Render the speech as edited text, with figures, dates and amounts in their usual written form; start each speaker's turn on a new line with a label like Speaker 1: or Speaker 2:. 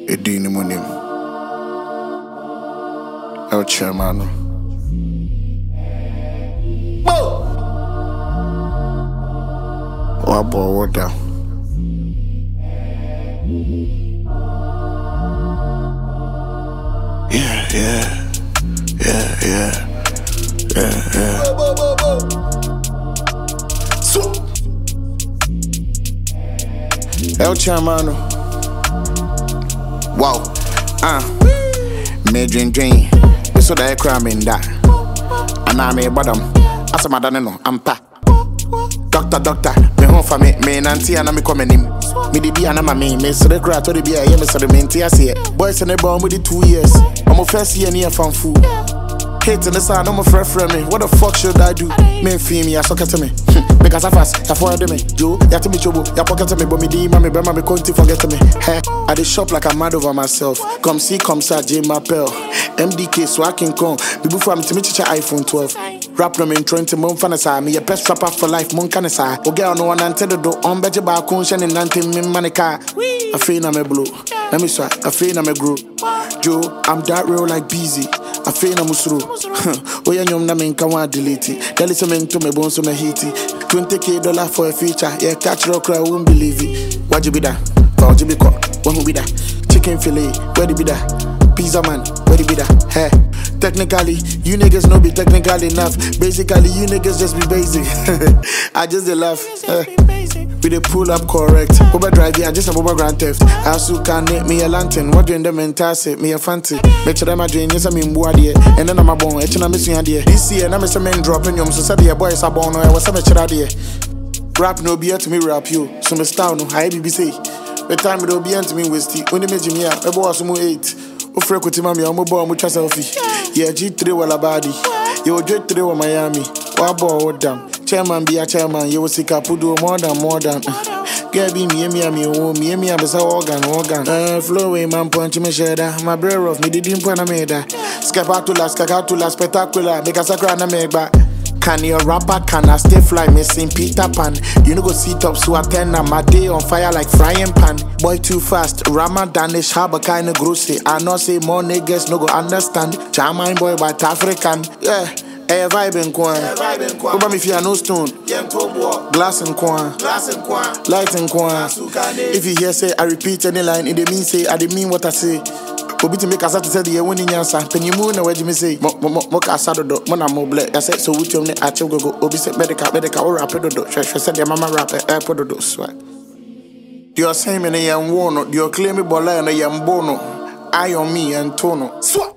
Speaker 1: Edini Monim. El Chairman. Wabo water. Yeah. So, El Chairman. Wow. Me dream. So that I cram in that. And I'm a bottom. As a madam, no, I'm pa. Doctor, me home for me nanti and I'm coming in. Me the be and I'm a me so the crowd to the be a year, me so the minty I see it. Boys in the bomb with the 2 years. I'm a first year near from food. Hating the sound, I'm a friend me. What the fuck should I do? Me feel me, I suck to me. Because I fast, I forward me. You to me trouble, you pocket to me, but me D, mommy, bema, me couldn't forget to me. Hey, I did shop like I'm mad over myself. Come see, J. Mapel. MDK, so I can come. Before I'm to me, teacher iPhone 12. Rap no in 20 months, fanasa. Me a best rapper for life, mon canasa. O girl no one until the door, on better bar, conscience and nothing, me manica. I feel I'm a blue. Let me swat, I feel I'm a group. Joe, I'm that real like busy. I feel I'm musru. Oh, yeah, you're not making one delete it. Tell it to me bones on my heaty. $20,000 for a feature. Yeah, catch rock, I won't believe it. What you be that? What you be caught? What be that? Chicken fillet, where you be that? Pizza man, where you be that? Hey, technically, you niggas no be technical enough. Basically, you niggas just be basic. I just laugh. We dey pull up correct. Uber drive, yeah, just a Uber grand theft. I also can me a lantern. What doing them entire me a fancy. Make sure that my dream is a mean boy, and then I'm a bone, and I'm missing idea. This year, I'm a man dropping you, so said the boys are born, I was a mature idea. Rap no be to me, rap you. So my style no high BBC. The time it will be to me with when they made me a boss more 8. O frequent mommy, I'm a bomb with a selfie. Yeah, G3 wala body. You G3 with Miami. Wabo damn. Chairman be a chairman, you will see Capudo more than. Gabby, me, I'm a organ. Flowing man punch me shedder. My brother of me didn't put a made that. Scapatula, spectacular, make a sacrana make back. Can you rapper, can I stay fly, missing Peter Pan? You know go sit up, so attend my day on fire like frying pan. Boy too fast, Ramadanish, harbor kinda grossy. I know say more niggas no go understand. Charming boy but African, yeah. Hey, vibe in Kwan. Over me if you are no stone. Glass in Kwan. Light in Kwan. If you hear say I repeat any line, it mean say I didn't mean what I say. Obi to make us to say the winning answer. Can you move where you say? Moka Saddo, Mona Mobile. I said so. Which one I tell go? Obi said medical or rapido. She said your mama rap airport do swag. You're saying in a young one, you're claiming Bola and a young bono. Eye on me and Tono. Swap.